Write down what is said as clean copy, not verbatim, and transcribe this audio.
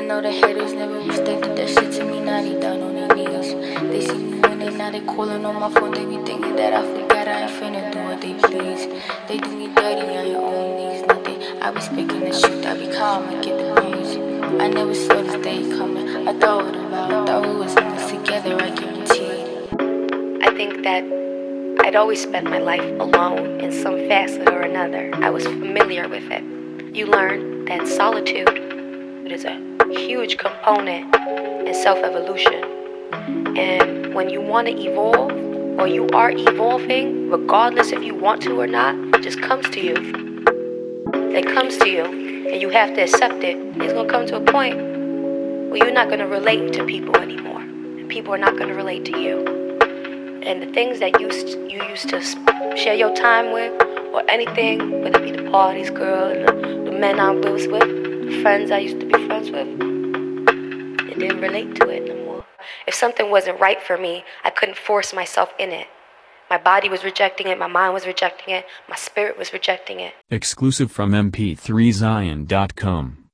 know the haters never respected that shit to me. Now they down on their knees. They see me winning, now they calling on my phone. They be thinking that I forgot I ain't finna do what they please. They do me dirty on your own knees. Nothing. I be speaking the truth. I be calm and get the breeze. I never saw this day coming. I thought we was in this together. I guaranteed. I think that I'd always spent my life alone in some facet or another. I was familiar with it. You learn that solitude is a huge component in self-evolution. And when you want to evolve, or you are evolving, regardless if you want to or not, it just comes to you. It comes to you, and you have to accept it. It's going to come to a point where you're not going to relate to people anymore, and people are not going to relate to you. And the things that you used to share your time with, or anything, whether it be the parties, girl, and the men I was with, the friends I used to be friends with, it didn't relate to it no more. If something wasn't right for me, I couldn't force myself in it. My body was rejecting it, my mind was rejecting it, my spirit was rejecting it. Exclusive from mp3zion.com.